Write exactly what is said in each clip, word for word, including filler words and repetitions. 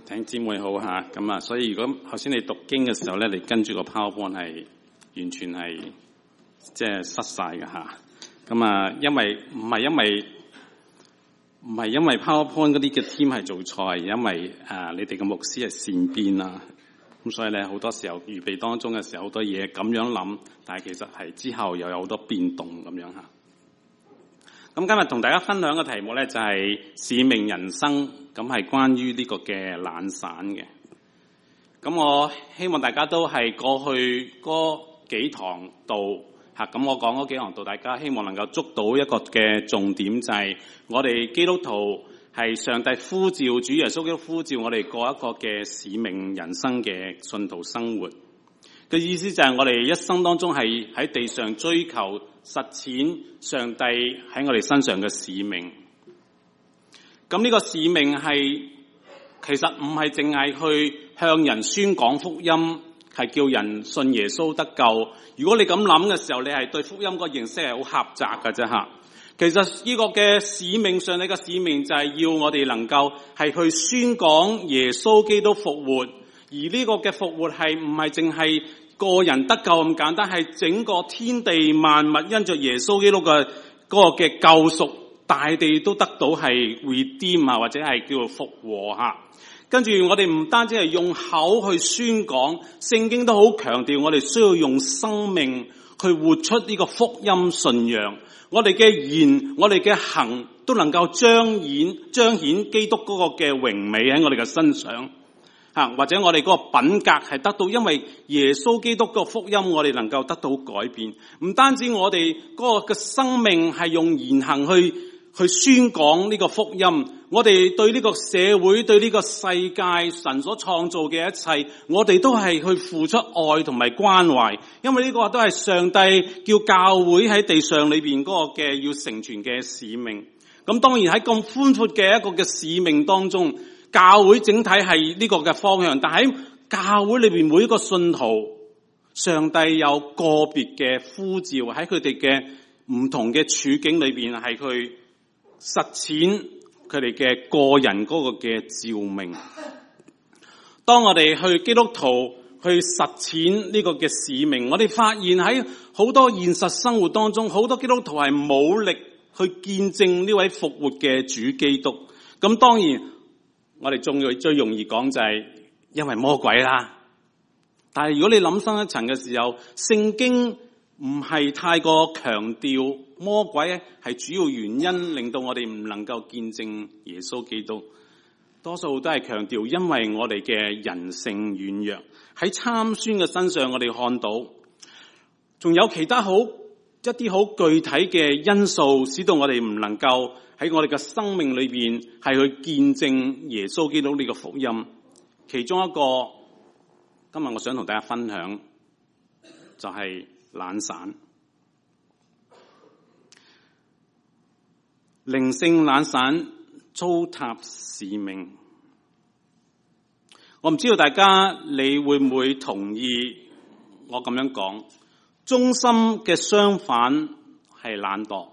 弟兄姊妹好吓，咁啊，所以如果頭先你讀經嘅時候咧，你跟住個 PowerPoint 係完全係即係失晒嘅吓，咁啊，因為唔係因為唔係因為 PowerPoint 嗰啲嘅 team 係做錯，因為啊你哋嘅牧師係善變啦，咁所以咧好多時候預備當中嘅時候好多嘢咁樣諗，但係其實係之後又有好多變動咁樣吓。咁今日同大家分享嘅題目咧就係使命人生，咁係關於呢個嘅懶散嘅。咁我希望大家都係過去嗰幾堂道吓，咁我講嗰幾堂道，大家希望能夠捉到一個嘅重點，就係我哋基督徒係上帝呼召，主耶穌基督呼召我哋過一個嘅使命人生嘅信徒生活。嘅意思就係我哋一生當中係喺地上追求實踐上帝喺我哋身上嘅使命。咁呢個使命係其實唔係淨係去向人宣講福音，係叫人信耶穌得救。如果你咁諗嘅時候，你係對福音個認識係好狹窄嘅啫吓。其實呢個嘅使命，上帝嘅使命就係要我哋能夠係去宣講耶穌基督復活。而呢個嘅復活係唔係淨係個人得救咁簡單，係整個天地萬物因着耶穌基督嘅嗰個嘅救贖，大地都得到係 redeem 啊，或者係叫做復和吓。跟住我哋唔單止係用口去宣講，聖經都好強調我哋需要用生命去活出呢個福音信仰。我哋嘅言，我哋嘅行都能夠彰顯彰顯基督嗰個嘅榮美喺我哋嘅身上。或者我哋嗰個品格係得到，因為耶穌基督個福音，我哋能夠得到改變。唔單止我哋嗰個嘅生命係用言行去去宣講呢個福音，我哋對呢個社會、對呢個世界、神所創造嘅一切，我哋都係去付出愛同埋關懷。因為呢個都係上帝叫教會喺地上裏邊嗰個嘅要成全嘅使命。咁當然喺咁寬闊嘅一個嘅使命當中，教會整體係呢個嘅方向，但喺教會裏邊每一個信徒，上帝有個別嘅呼召喺佢哋嘅唔同嘅處境裏邊，係去實踐佢哋嘅個人嗰個嘅召命。當我哋去基督徒去實踐呢個嘅使命，我哋發現喺好多現實生活當中，好多基督徒係冇力去見證呢位復活嘅主基督。咁當然我哋仲要最容易講就係因為魔鬼啦，但係如果你諗深一層嘅時候，聖經唔係太過強調魔鬼係主要原因令到我哋唔能夠見證耶穌基督，多數都係強調因為我哋嘅人性軟弱。喺參孫嘅身上我哋看到，仲有其他好一啲好具體嘅因素，使到我哋唔能夠喺我哋嘅生命裏邊係去見證耶穌基督呢個福音。其中一個今日我想同大家分享就係懶散。靈性懶散，糟蹋使命。我唔知道大家你會唔會同意我咁樣講，忠心嘅相反係懶惰。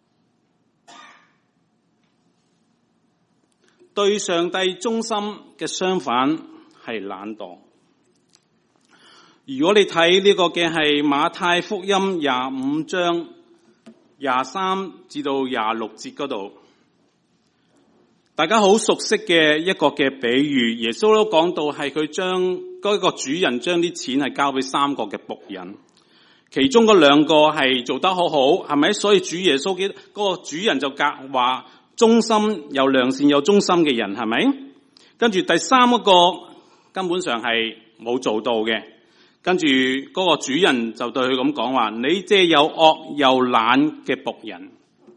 對上帝忠心嘅相反係懶惰。如果你睇呢個嘅係馬太福音廿五章廿三至到廿六節嗰度，大家好熟悉嘅一個嘅比喻，耶穌都講到係佢將嗰個主人將啲錢係交俾三個嘅僕人，其中嗰兩個係做得好好，係咪？所以主耶穌嘅嗰個主人就夾話，忠心有良善有忠心嘅人，係咪？跟住第三個根本上係冇做到嘅，跟住嗰個主人就對佢咁講話：你這又惡又懶嘅僕人。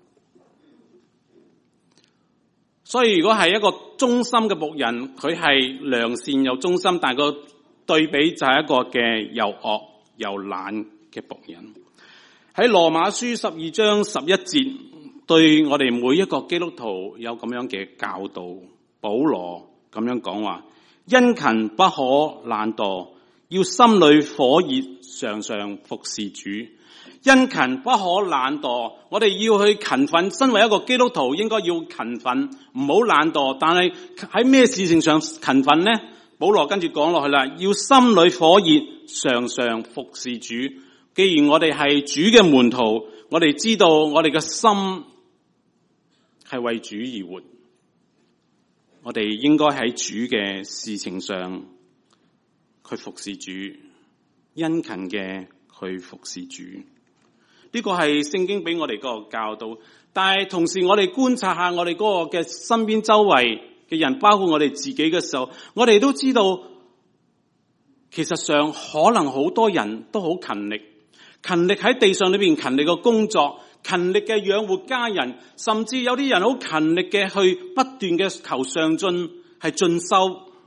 所以如果係一個忠心嘅僕人，佢係良善又忠心，但係個對比就係一個嘅又惡又懶嘅僕人。喺羅馬書十二章十一節，對我哋每一個基督徒有咁樣嘅教導。保羅咁樣講話：殷勤不可懶惰，要心裏火熱，常常服侍主。 殷勤不可懶惰，我哋要去勤奮。身為一個基督徒，應該要勤奮，唔好懶惰。但係喺咩事情上勤奮呢？保羅跟住講落去啦，要心裏火熱，常常服侍主。既然我哋係主嘅門徒，我哋知道我哋嘅心係為主而活，我哋應該喺主嘅事情上去服侍主，殷勤嘅去服侍主。呢個係聖經俾我哋嗰個教導，但係同時我哋觀察下我哋嗰個嘅身邊周圍嘅人，包括我哋自己嘅時候，我哋都知道，其實上可能好多人都好勤力，勤力喺地上裏邊勤力嘅工作，勤力嘅養活家人，甚至有啲人好勤力嘅去不斷嘅求上進，係進修，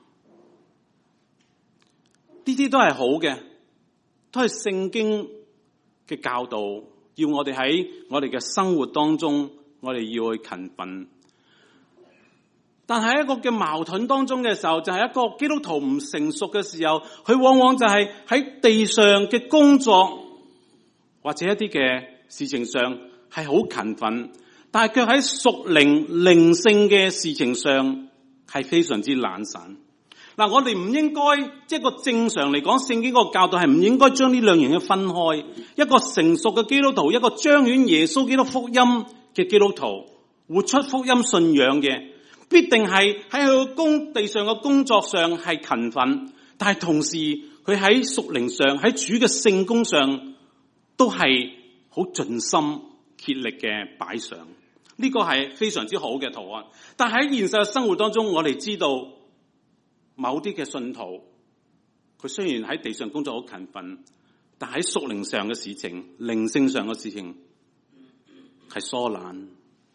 呢啲都係好嘅，都係聖經嘅教導。要我哋喺我哋嘅生活當中，我哋要去勤奮。但係一個嘅矛盾當中嘅時候，就係一個基督徒唔成熟嘅時候，佢往往就係喺地上嘅工作或者一啲嘅事情上係好勤奮，但係卻喺屬靈靈性嘅事情上係非常之懶散。嗱，我哋唔應該，即係個正常嚟講，聖經嗰個教導係唔應該將呢兩樣嘢分開。一個成熟嘅基督徒，一個彰顯耶穌基督福音嘅基督徒，活出福音信仰嘅，必定係喺佢個工地上嘅工作上係勤奮，但係同時佢喺屬靈上，喺主嘅聖工上都係好盡心竭力嘅擺上。呢個係非常之好嘅圖案。但係喺現實嘅生活當中，我哋知道某啲嘅信徒，佢雖然喺地上工作好勤奮，但喺屬靈上嘅事情、靈性上嘅事情係疏懶。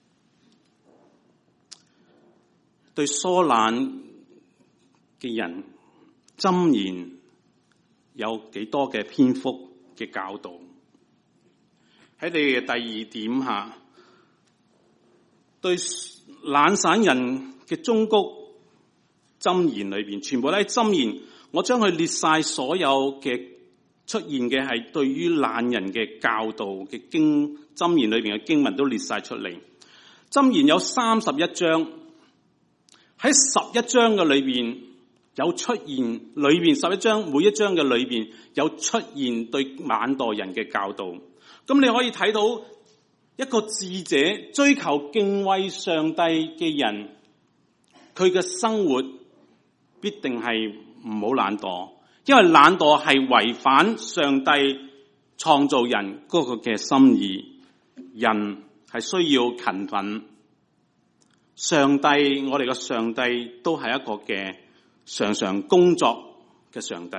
對疏懶嘅人，箴言有幾多嘅篇幅嘅教導？喺你嘅第二點下，對懶散人嘅忠告箴言裏邊，全部都係箴言。我將佢列晒所有嘅出現嘅係對於懶人嘅教導嘅經箴言裏邊嘅經文都列晒出嚟。箴言有三十一章，喺十一章嘅裏邊有出現，裏邊十一章每一章嘅裏邊有出現對懶惰人嘅教導。咁你可以睇到一個智者追求敬畏上帝嘅人，佢嘅生活必定係唔好懶惰，因為懶惰係違反上帝創造人嗰個嘅心意。人係需要勤奮，上帝我哋嘅上帝都係一個嘅常常工作嘅上帝。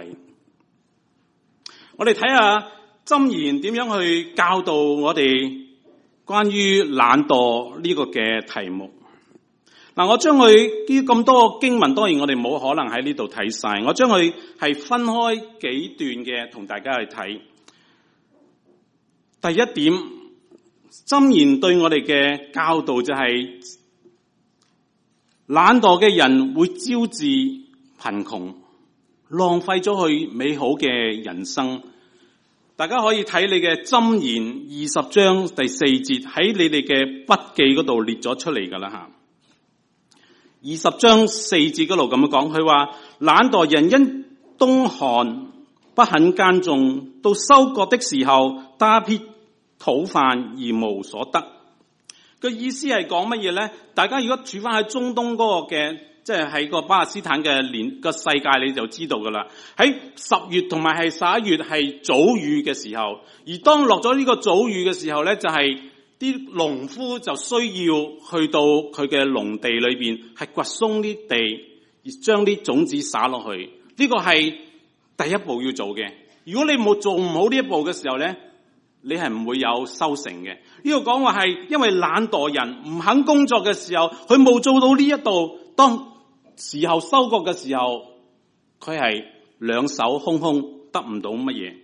我哋睇下箴言點樣去教導我哋關於懶惰呢個嘅題目。嗱，我將佢呢咁多經文，當然我哋冇可能喺呢度睇晒，我將佢係分開幾段嘅同大家去睇。第一點，箴言對我哋嘅教導就係、是、懶惰嘅人會招致貧窮，浪費咗佢美好嘅人生。大家可以睇你嘅箴言二十章第四節，喺你哋嘅筆記嗰度列咗出嚟噶啦吓。二十章四節嗰度咁樣講，佢話懶惰人因冬寒不肯耕種，到收割的時候打撇討飯而無所得。個意思係講乜嘢咧？大家如果住翻喺中東嗰個嘅，即係喺個巴勒斯坦嘅年個世界，你就知道噶啦。喺十月同埋係十一月係早雨嘅時候，而當落咗呢個早雨嘅時候咧，就係、是。啲農夫就需要去到佢嘅農地裏邊，係掘鬆啲地，而將啲種子撒落去。呢個係第一步要做嘅。如果你冇做唔好呢一步嘅時候咧，你係唔會有收成嘅。呢個講話係因為懶惰人唔肯工作嘅時候，佢冇做到呢一度，當時候收割嘅時候，佢係兩手空空，得唔到乜嘢。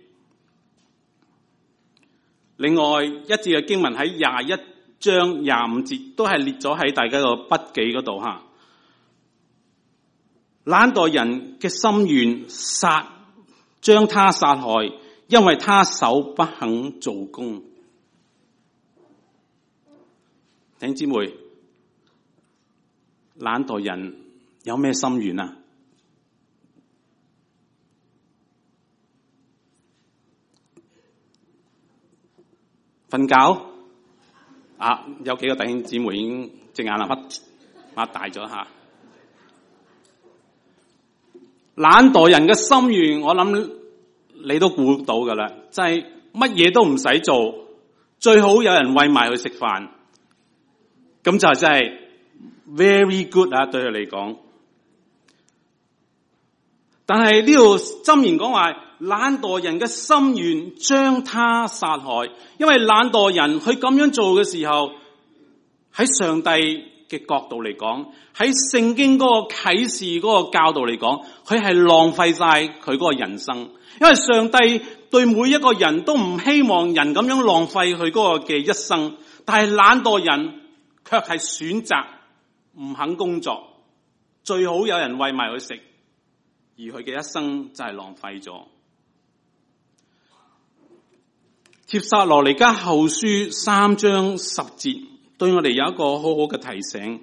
另外一節嘅經文喺廿一章廿五節都係列咗喺大家個筆記嗰度吓。懶惰人嘅心願殺，將他殺害， 因為他手不肯做工。弟兄姊妹，懶惰人有咩心願啊？瞓覺啊！有幾個弟兄姊妹已經隻眼啊擘擘大咗下。懶惰人嘅心願，我諗你都估到噶啦，就係乜嘢都唔使做，最好有人餵埋佢食飯，咁就真係 very good 啊！對佢嚟講，但係呢度箴言講話，懶惰人嘅心願將他殺害，因為懶惰人佢咁樣做嘅時候，喺上帝嘅角度嚟講，喺聖經嗰個啟示嗰個教導嚟講，佢係浪費晒佢嗰個人生。因為上帝對每一個人都唔希望人咁樣浪費佢嗰個嘅一生，但係懶惰人卻係選擇唔肯工作，最好有人餵埋佢食，而佢嘅一生就係浪費咗。帖撒羅尼迦後書三章十節對我哋有一個好好嘅提醒。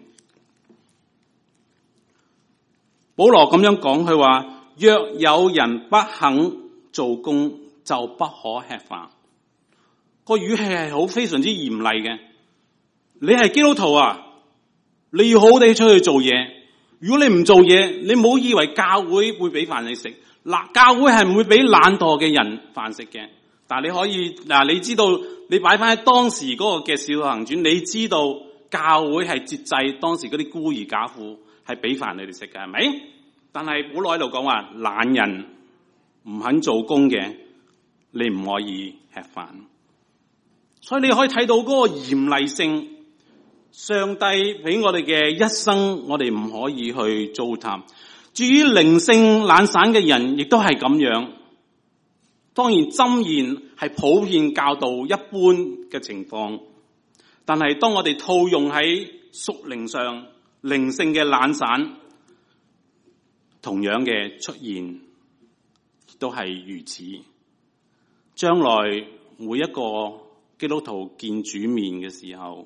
保羅咁樣講，佢話：若有人不肯做工，就不可吃飯。個語氣係好非常之嚴厲嘅。你係基督徒啊，你要好好地出去做嘢。如果你唔做嘢，你唔好以為教會會俾飯你食。嗱，教會係唔會俾懶惰嘅人飯食嘅。但係你可以嗱，你知道你擺翻喺當時嗰個嘅《使徒行傳》，你知道教會係節制當時嗰啲孤兒假婦係俾飯你哋食嘅，係咪？但係保羅喺度講話，懶人唔肯做工嘅，你唔可以吃飯。所以你可以睇到嗰個嚴厲性。上帝俾我哋嘅一生，我哋唔可以去糟蹋。至於靈性懶散嘅人，亦都係咁樣。當然箴言係普遍教導一般嘅情況，但係當我哋套用喺屬靈上，靈性嘅懶散同樣嘅出現都係如此。將來每一個基督徒見主面嘅時候，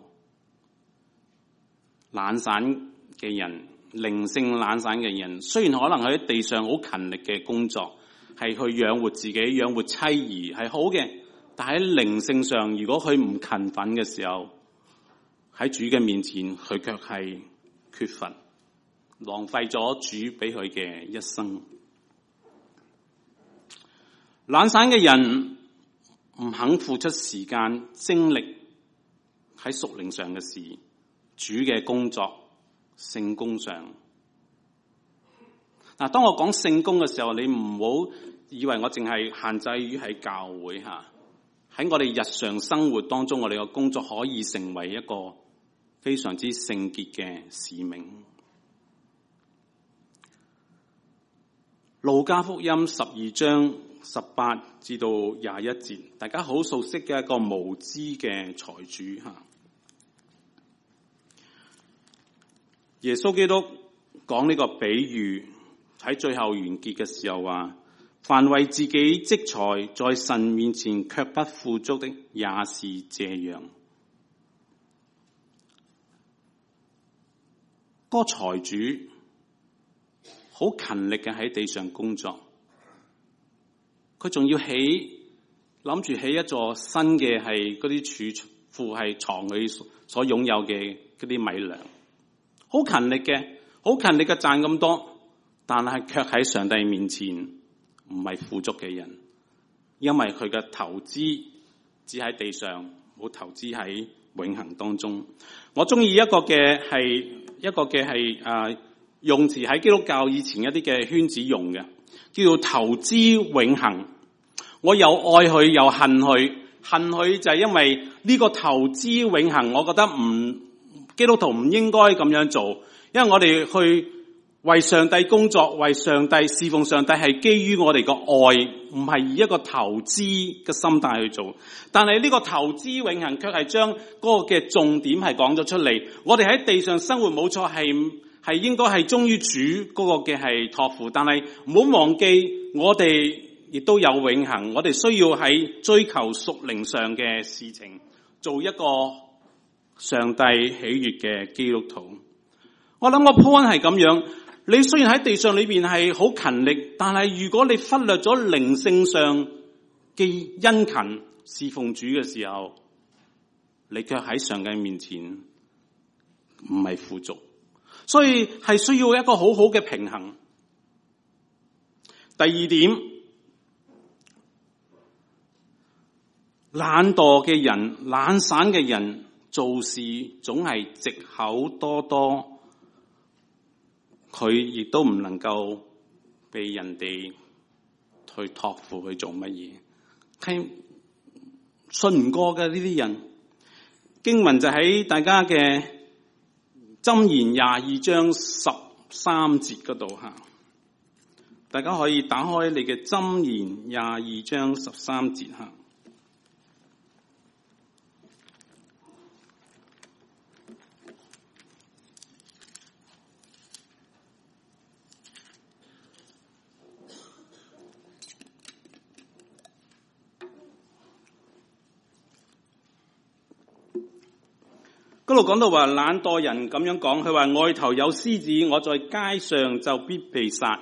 懶散嘅人，靈性懶散嘅人，雖然可能喺地上好勤力嘅工作，係去養活自己、養活妻兒係好嘅，但喺靈性上，如果佢唔勤奮嘅時候，喺主嘅面前，佢卻係缺乏，浪費咗主俾佢嘅一生。懶散嘅人唔肯付出時間、精力喺屬靈上嘅事，主嘅工作、聖工上。嗱，當我講聖工嘅時候，你唔好以為我淨係限制於喺教會吓，喺我哋日常生活當中，我哋嘅工作可以成為一個非常之聖潔嘅使命。路加福音十二章十八至到廿一節，大家好熟悉嘅一個無知嘅財主吓。耶穌基督講呢個比喻喺最後完結嘅時候話：凡為自己積財，在神面前卻不富足的，也是這樣。嗰個財主好勤力嘅喺地上工作，佢仲要起諗住起一座新嘅係嗰啲儲庫，係藏佢所擁有嘅嗰啲米糧。好勤力嘅，好勤力嘅賺咁多，但係卻喺上帝面前唔係富足嘅人，因為佢嘅投資只喺地上，冇投資喺永恆當中。我中意一個嘅係一個嘅係誒用詞喺基督教以前一啲嘅圈子用嘅，叫做投資永恆。我又愛佢又恨佢，恨佢就係因為呢個投資永恆，我覺得唔。基督徒唔應該咁樣做，因為我哋去為上帝工作，為上帝侍奉上帝係基於我哋個愛，唔係以一個投資嘅心態去做。但係呢個投資永恆卻係將嗰個嘅重點係講咗出嚟。我哋喺地上生活冇錯，係係應該係忠於主嗰個嘅係託付，但係唔好忘記我哋亦都有永恆。我哋需要喺追求屬靈上嘅事情，做一個上帝喜悅嘅基督徒。我諗個 point 係咁樣，你雖然喺地上裏邊係好勤力，但係如果你忽略咗靈性上嘅殷勤侍奉主嘅時候，你卻喺上帝面前唔係富足，所以係需要一個好好嘅平衡。第二點，懶惰嘅人、懶散嘅人做事總係藉口多多，佢亦都唔能夠被人哋去託付去做乜嘢，係信唔過嘅呢啲人。經文就喺大家嘅箴言廿二章十三節嗰度吓，大家可以打開你嘅箴言廿二章十三節吓。嗰度講到話懶惰人咁樣講，佢話外頭有獅子，我在街上就必被殺。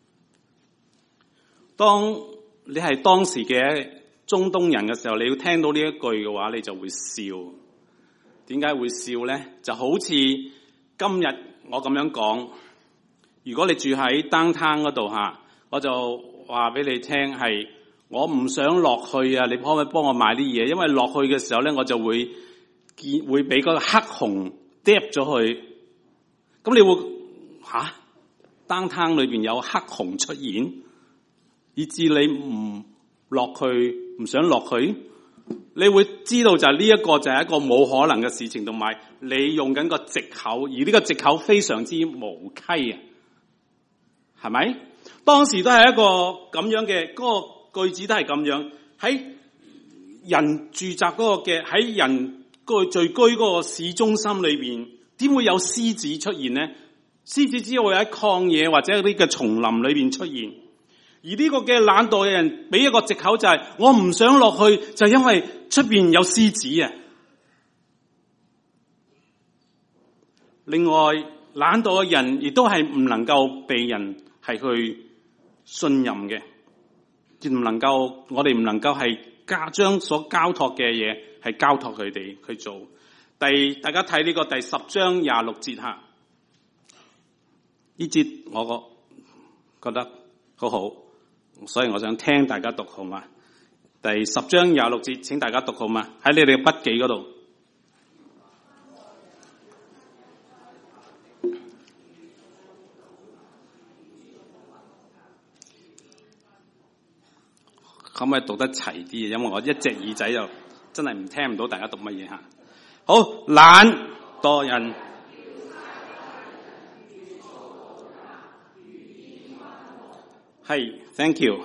當你係當時嘅中東人嘅時候，你要聽到呢一句嘅話，你就會笑。點解會笑咧？就好似今日我咁樣講，如果你住喺 downtown 嗰度吓，我就話俾你聽係我唔想落去啊！你可唔可以幫我買啲嘢？因為落去嘅時候咧，我就會見會俾嗰個黑熊嗒咗去。咁你會吓 downtown 裏邊有黑熊出現，以致你唔落去，唔想落去。你會知道就係呢一個就係一個冇可能嘅事情，同埋你用緊個藉口，而呢個藉口非常之無稽啊，係咪？當時都係一個咁樣嘅，嗰個句子都係咁樣，喺人住宅嗰個嘅，喺人個聚居嗰個市中心裏邊，點會有獅子出現呢？獅子只會喺曠野或者嗰啲嘅叢林裏邊出現。而呢個嘅懶惰嘅人俾一個藉口就係、是、我唔想落去，就因為出邊有獅子啊。另外，懶惰嘅人亦都係唔能夠被人係去信任嘅，亦唔能夠我哋唔能夠係家將所交託嘅嘢係交託佢哋去做。第大家睇呢個第十章廿六節吓，呢節我覺得好好。所以我想聽大家讀好嘛？第十章廿六節，請大家讀好嘛？喺你哋嘅筆記嗰度。可唔可以讀得齊啲？因為我一隻耳仔就真係唔聽唔到大家讀乜嘢吓。好，懶惰人。係 ，thank you。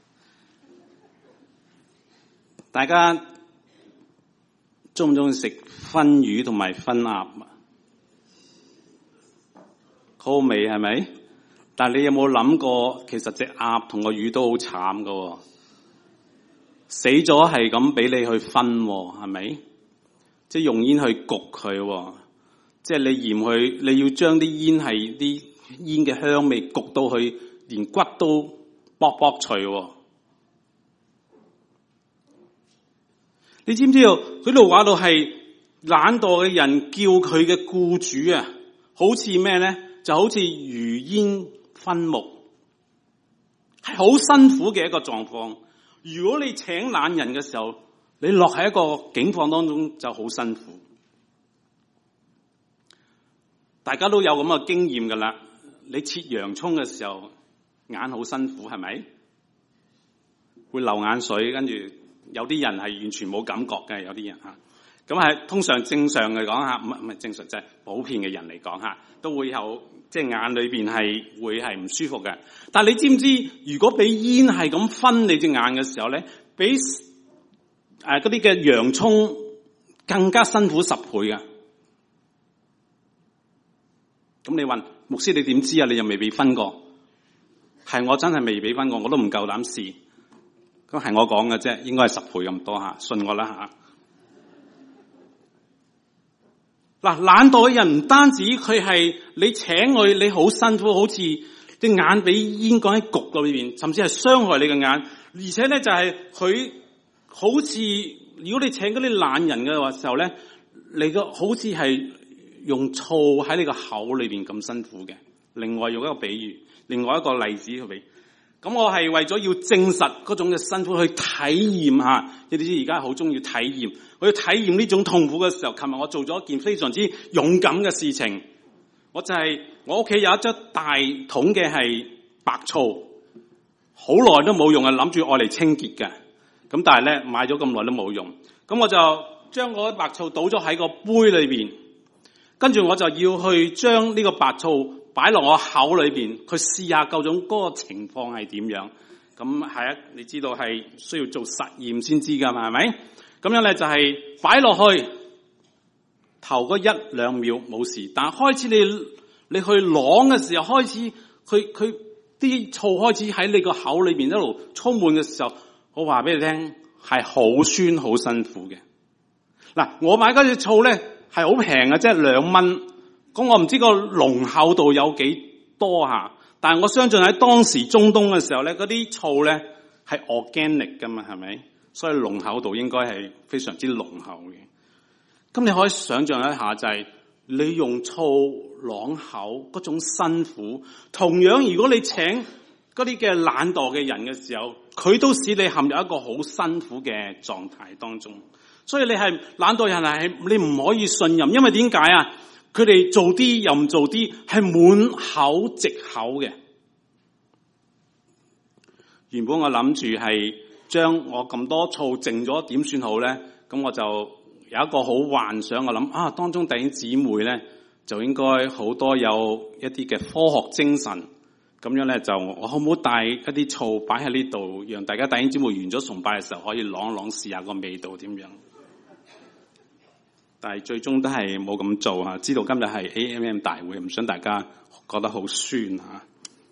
大家中唔中意食燻魚同埋燻鴨啊？好味係咪？但係你有冇諗過，其實隻鴨同個魚都好慘噶，死咗係咁俾你去燻，係咪？即係用煙去焗佢，即係你嫌佢，你要將啲煙係啲煙嘅香味焗到去。連骨都卜卜脆，你知唔知道？佢度話到係懶惰嘅人叫佢嘅僱主啊，好似咩咧？就好似如煙熏目，係好辛苦嘅一個狀況。如果你請懶人嘅時候，你落喺一個境況當中就好辛苦。大家都有咁嘅經驗噶啦，你切洋蔥嘅時候。眼好辛苦係咪？會流眼水，跟住有啲人係完全冇感覺嘅，有啲人吓。咁係通常正常嚟講吓，唔係唔係正常，就係普遍嘅人嚟講吓，都會有即係眼裏邊係會係唔舒服嘅。但係你知唔知，如果俾煙係咁熏你隻眼嘅時候咧，比誒嗰啲嘅洋蔥更加辛苦十倍㗎。咁你問牧師你點知啊？你又未被熏過？係我真係未俾翻過，我都唔夠膽試。 咁係我講嘅啫，應該係十倍咁多吓，信我啦吓。嗱，懶惰嘅人唔單止佢係你請佢，你好辛苦，好似隻眼俾煙講喺焗裏邊，甚至係傷害你嘅眼。而且咧就係佢好似，如果你請嗰啲懶人嘅話時候咧，你個好似係用醋喺你個口裏邊咁辛苦嘅。另外用一個比喻，另外一個例子去比。咁我係為咗要證實嗰種嘅辛苦，去體驗下。你哋知而家好中意體驗，我要體驗呢種痛苦嘅時候。琴日我做咗一件非常之勇敢嘅事情，我就係、是、我屋企有一樽大桶嘅係白醋，好耐都冇用啊，諗住愛嚟清潔嘅。咁但係咧買咗咁耐都冇用，咁我就將嗰啲白醋倒咗喺個杯裏邊，跟住我就要去將呢個白醋擺落我口裏邊，去試下究竟嗰個情況係點樣。咁係啊，你知道係需要做實驗先知噶嘛，係咪？咁樣咧就係擺落去，頭嗰一兩秒冇事，但係開始你你去啷嘅時候，開始佢佢啲醋開始喺你個口裏邊一路充滿嘅時候，我話俾你聽係好酸好辛苦嘅。嗱，我買嗰隻醋咧係好平嘅，即係兩蚊。咁我唔知個濃厚度有幾多下，但係我相信喺當時中東嘅時候咧，嗰啲醋咧係 organic 噶嘛，係咪？所以濃厚度應該係非常之濃厚嘅。咁你可以想象一下，就係你用醋啷口嗰種辛苦，同樣如果你請嗰啲嘅懶惰嘅人嘅時候，佢都使你陷入一個好辛苦嘅狀態當中。所以你係懶惰人係你唔可以信任，因為點解啊？佢哋做啲又唔做啲，係滿口藉口嘅。原本我諗住係將我咁多醋剩咗點算好咧？咁我就有一個好幻想，我諗啊，當中弟兄姊妹咧就應該好多有一啲嘅科學精神，咁樣咧就我好唔好帶一啲醋擺喺呢度，讓大家弟兄姊妹完咗崇拜嘅時候可以啷啷試下個味道點樣？但係最終都係冇咁做啊！知道今日係 A M M 大會，唔想大家覺得好酸啊！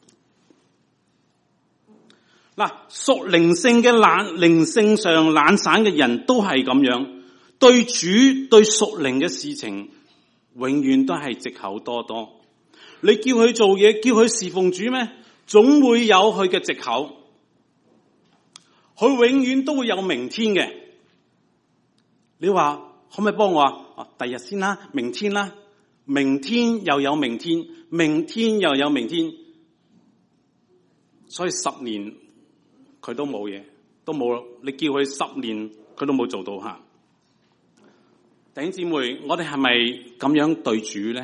嗱，屬靈性嘅懶靈性上懶散嘅人都係咁樣，對主對屬靈嘅事情，永遠都係藉口多多。你叫佢做嘢，叫佢侍奉主咩？總會有佢嘅藉口，佢永遠都會有明天嘅。你話？可唔可以幫我啊？啊，第日先啦，明天啦，明天又有明天，明天又有明天，所以十年佢都冇嘢，都冇。你叫佢十年，佢都冇做到吓。弟兄姊妹，我哋係咪咁樣對主咧？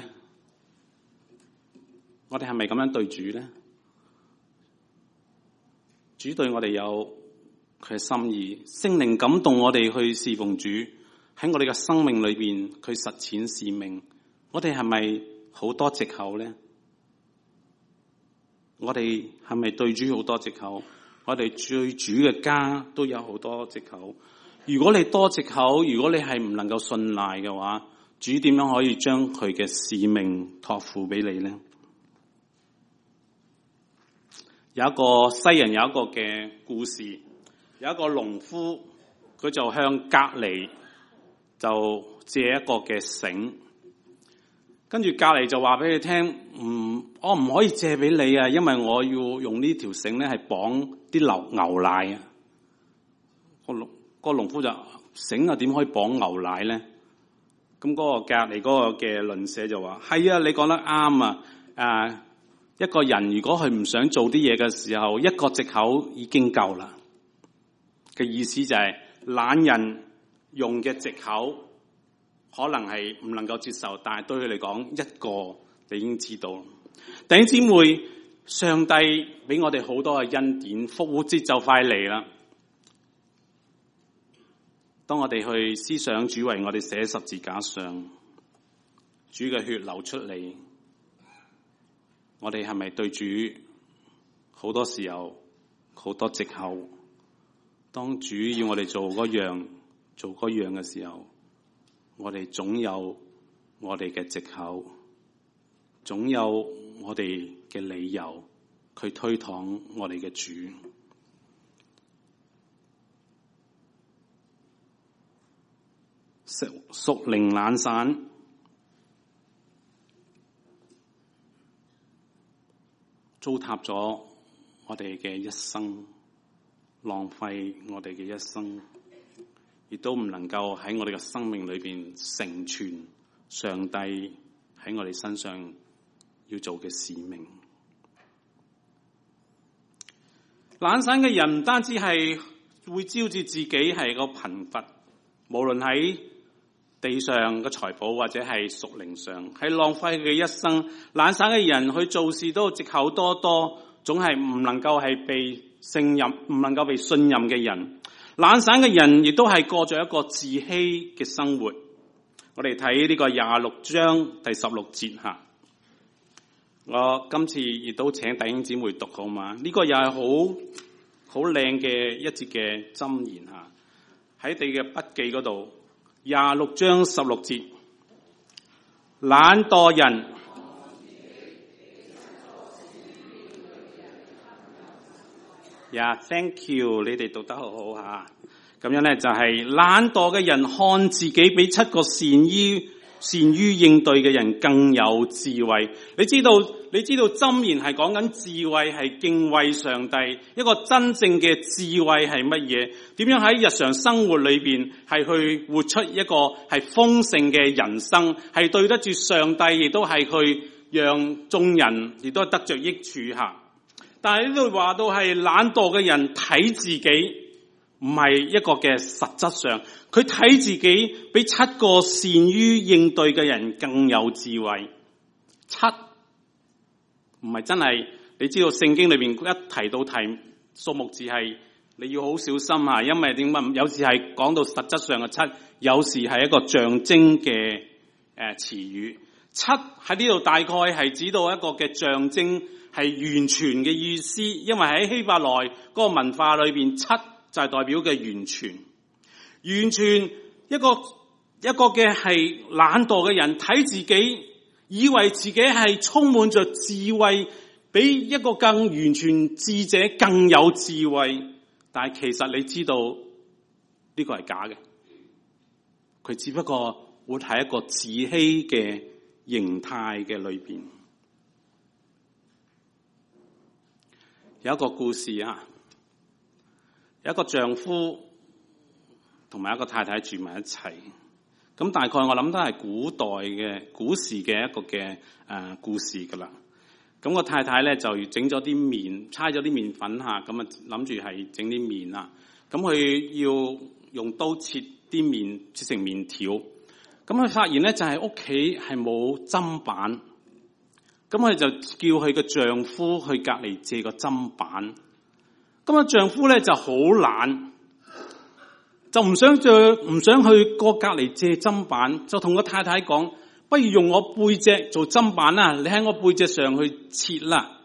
我哋係咪咁樣對主咧？主對我哋有佢嘅心意，聖靈感動我哋去侍奉主。喺我哋嘅生命裏邊，佢實踐使命，我哋係咪好多藉口咧？我哋係咪對主好多藉口？我哋對主嘅家都有好多藉口。如果你多藉口，如果你係唔能夠信賴嘅話，主點樣可以將佢嘅使命託付俾你咧？有一個西人有一個嘅故事，有一個農夫，佢就向隔籬就借一個嘅繩，跟住隔籬就話俾佢聽，唔，我唔可以借俾你啊，因為我要用呢條繩咧係綁啲牛牛奶啊。個農個農夫就繩啊，點可以綁牛奶咧？咁嗰個隔籬嗰個嘅鄰舍就話：係啊，你講得啱啊！誒，一個人如果佢唔想做啲嘢嘅時候，一個藉口已經夠啦。嘅意思就係懶人用嘅藉口可能係唔能夠接受，但係對佢嚟講一個你已經知道。弟兄姊妹，上帝俾我哋好多嘅恩典，復活節就快嚟啦。當我哋去思想主為我哋寫十字架上，主嘅血流出嚟，我哋係咪對主好多時候好多藉口？當主要我哋做嗰樣做嗰樣嘅時候，我哋總有我哋嘅藉口，總有我哋嘅理由去推搪我哋嘅主。 屬靈懶散，糟蹋咗我哋嘅一生，浪費我哋嘅一生，亦都唔能夠喺我哋嘅生命裏邊成全上帝喺我哋身上要做嘅使命。懶散嘅人唔單止係會招致自己係個貧乏，無論喺地上嘅財寶或者係屬靈上，係浪費佢嘅一生。懶散嘅人去做事都藉口多多，總係唔能夠係被信任，唔能夠被信任嘅人。懶散嘅人亦都係過咗一個自欺嘅生活。我哋睇呢個廿六章第十六節吓，我今次亦都請弟兄姊妹讀好嘛？呢、這個又係好好靚嘅一節嘅箴言吓，喺你嘅筆記嗰度，廿六章十六節，懶惰人，呀、yeah, ，thank you， 你哋讀得好好吓。咁樣咧就係懶惰嘅人看自己比七個善於善於應對嘅人更有智慧。你知道你知道箴言係講緊智慧，係敬畏上帝。一個真正嘅智慧係乜嘢？點樣喺日常生活裏邊係去活出一個係豐盛嘅人生，係對得住上帝，亦都係去讓眾人亦都得着益處吓。但係呢度話到係懶惰嘅人睇自己。唔係一個嘅實質上，佢睇自己比七個善於應對嘅人更有智慧。七唔係真係，你知道聖經裏邊一提到題數目字係你要好小心啊，因為點解？有時係講到實質上嘅七，有時係一個象徵嘅誒詞語。七喺呢度大概係指到一個嘅象徵，係完全嘅意思，因為喺希伯來嗰個文化裏邊，七就係代表嘅完全，完全一個一個嘅係懶惰嘅人睇自己，以為自己係充滿着智慧，比一個更完全智者更有智慧，但係其實你知道呢個係假嘅，佢只不過活喺一個自欺嘅形態嘅裏邊。有一個故事啊。有一個丈夫同埋一個太太住埋一齊，咁大概我諗都係古代嘅古時嘅一個嘅誒、呃、故事噶啦。咁、個太太咧就整咗啲麵，搓咗啲麵粉下，咁啊諗住係整啲麵啦。咁佢要用刀切啲麵，切成麵條。咁佢發現咧就係屋企係冇砧板，咁佢就叫佢個丈夫去隔籬借個砧板。咁啊，丈夫咧就好懶，就唔想借，唔想去過隔籬借砧板，就同個太太講：不如用我背脊做砧板啦，你喺我背脊上去切啦。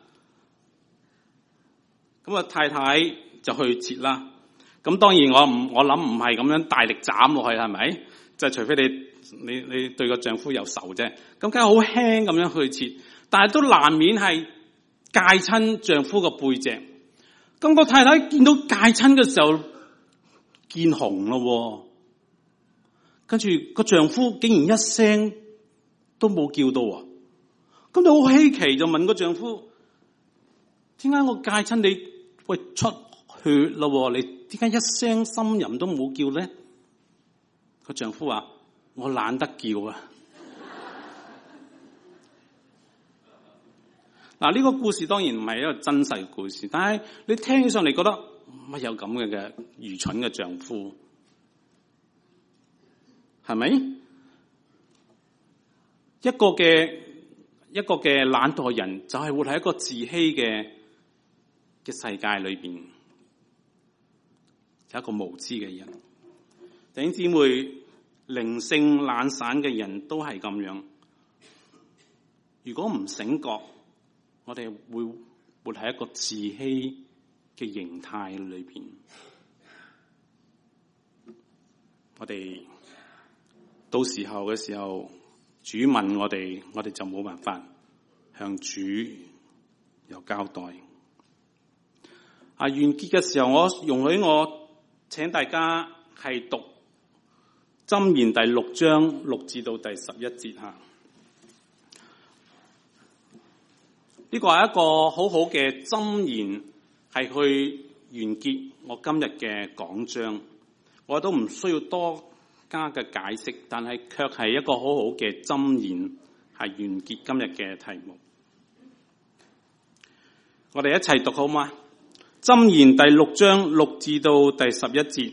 咁啊，太太就去切啦。咁當然我唔，我諗唔係咁樣大力斬落去，係咪？就係除非你你你對個丈夫有仇啫。咁梗係好輕咁樣去切，但係都難免係戒親丈夫個背脊。咁個太太見到戒親嘅時候見紅咯，跟住個丈夫竟然一聲都冇叫到，咁就好稀奇，就問個丈夫：點解我戒親你喂出血咯？你點解一聲呻吟都冇叫咧？個丈夫話：我懶得叫啊！嗱，呢個故事當然唔係一個真實嘅故事，但係你聽起上嚟覺得乜有咁嘅嘅愚蠢嘅丈夫，係咪？一個嘅一個嘅懶惰人就係活喺一個自欺嘅嘅世界裏邊，有一個無知嘅人。弟兄姊妹，靈性懶散嘅人都係咁樣，如果唔醒覺，我哋會活喺一個自欺嘅形態裏邊。我哋到時候嘅時候，主問我哋，我哋就冇辦法向主有交代。啊，完結嘅時候，我容許我請大家係讀箴言第六章六至到第十一節吓。呢個係一個好好嘅箴言，係去完結我今日嘅講章。我都唔需要多加嘅解釋，但係卻係一個好好嘅箴言，係完結今日嘅題目。我哋一齊讀好嗎？箴言第六章六至到第十一節。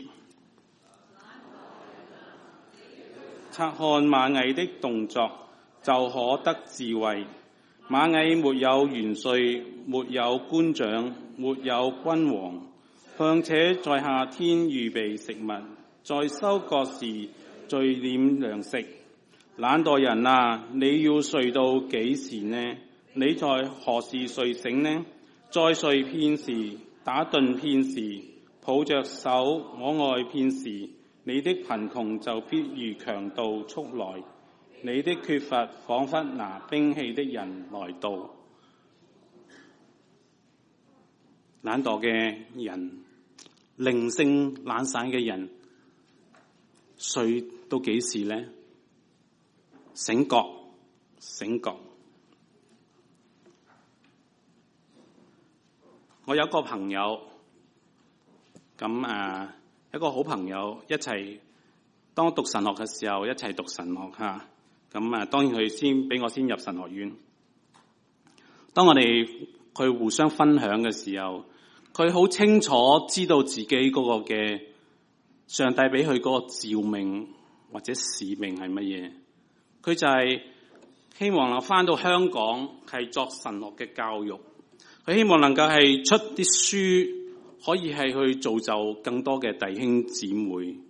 察看螞蟻的動作，就可得智慧。螞蟻沒有元帥，沒有官長，沒有君王，況且在夏天預備食物，在收割時聚斂糧食。懶惰人啊，你要睡到幾時呢？你在何時睡醒呢？再睡片時，打盹片時，抱着手我愛片時，你的貧窮就必如強盜速來，你的缺乏仿佛拿兵器的人來到。懶惰嘅人，靈性懶散嘅人，睡到幾時呢？醒覺，醒覺。我有一個朋友，咁啊，一個好朋友一齊，當我讀神學嘅時候一齊讀神學吓，咁啊，當然佢先俾我先入神學院。當我哋去互相分享嘅時候，佢好清楚知道自己嗰個嘅上帝俾佢嗰個召命或者使命係乜嘢。佢就係希望能翻到香港係作神學嘅教育。佢希望能夠係出啲書，可以係去造就更多嘅弟兄姊妹。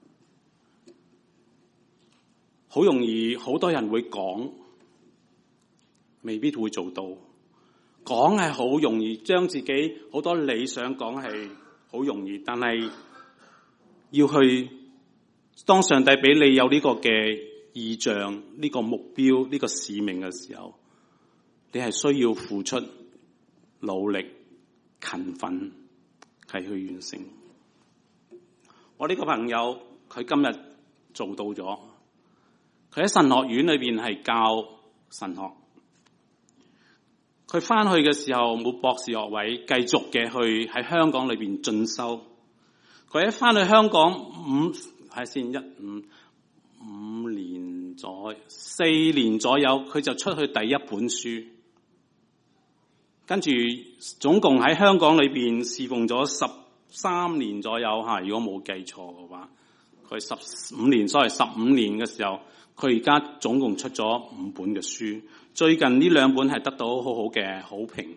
好容易，好多人會講，未必會做到。講係好容易，將自己好多理想講係好容易，但係要去當上帝俾你有呢個嘅異象、呢個目標、呢個使命嘅時候，你係需要付出努力、勤奮，係去完成。我呢個朋友佢今日做到咗，佢喺神學院裏邊係教神學。佢翻去嘅時候冇博士學位，繼續嘅去喺香港裏邊進修。佢一翻去香港五係先一五五年左四年左右，佢就出去第一本書。跟住總共喺香港裏邊侍奉咗十三年左右吓，如果冇記錯嘅話，佢十五年，所謂十五年嘅時候，佢而家總共出咗五本嘅書。最近呢兩本係得到好好嘅好評。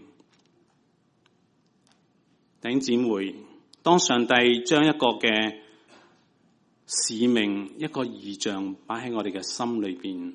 弟兄姊妹，當上帝將一個嘅使命、一個異象擺喺我哋嘅心裏邊，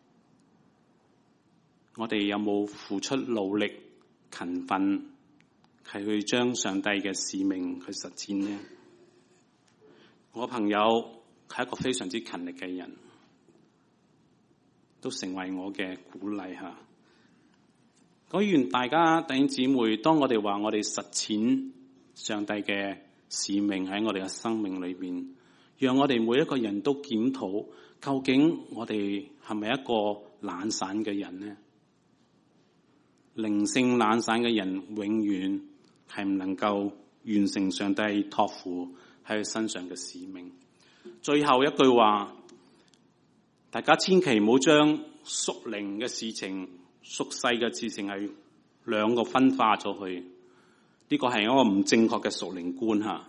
我哋有冇付出努力、勤奮，係去將上帝嘅使命去實踐呢？我朋友係一個非常之勤力嘅人，都成為我嘅鼓勵吓。我願大家弟兄姊妹，當我哋話我哋實踐上帝嘅使命喺我哋嘅生命裏邊，讓我哋每一個人都檢討，究竟我哋係咪一個懶散嘅人呢？靈性懶散嘅人永遠係唔能夠完成上帝託付喺佢身上嘅使命。最後一句話，大家千祈唔好將屬靈嘅事情、屬世嘅事情係兩個分化咗去。呢個係一個唔正確嘅屬靈觀吓。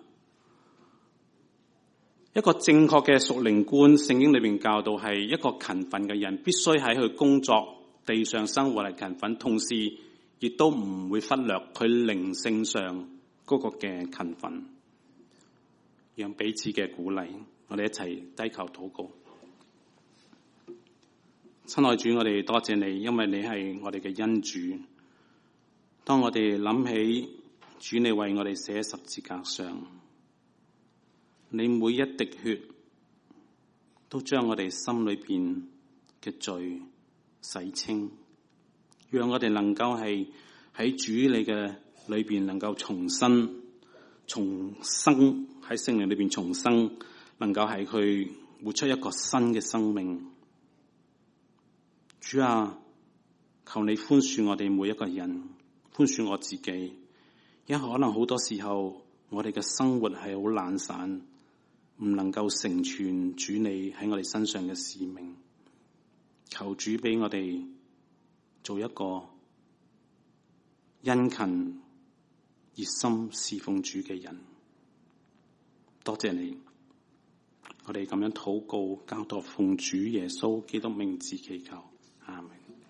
一個正確嘅屬靈觀，聖經裏邊教導係一個勤奮嘅人必須喺佢工作地上生活嚟勤奮，同時亦都唔會忽略佢靈性上嗰個嘅勤奮，讓彼此嘅鼓勵。我哋一齊低頭禱告。親愛主，我哋多謝你，因為你係我哋嘅恩主。當我哋諗起主，你為我哋寫十字架上，你每一滴血都將我哋心裏邊嘅罪洗清，讓我哋能夠係喺主你嘅裏邊能夠重生、重生喺聖靈裏邊重生，能夠係去活出一個新嘅生命。主啊，求你寬恕我哋每一個人，寬恕我自己，因為可能好多時候我哋嘅生活係好懶散，唔能夠成全主你喺我哋身上嘅使命。求主俾我哋做一個殷勤熱心侍奉主嘅人。多謝你，我哋咁樣禱告交託奉主耶穌基督名字祈求。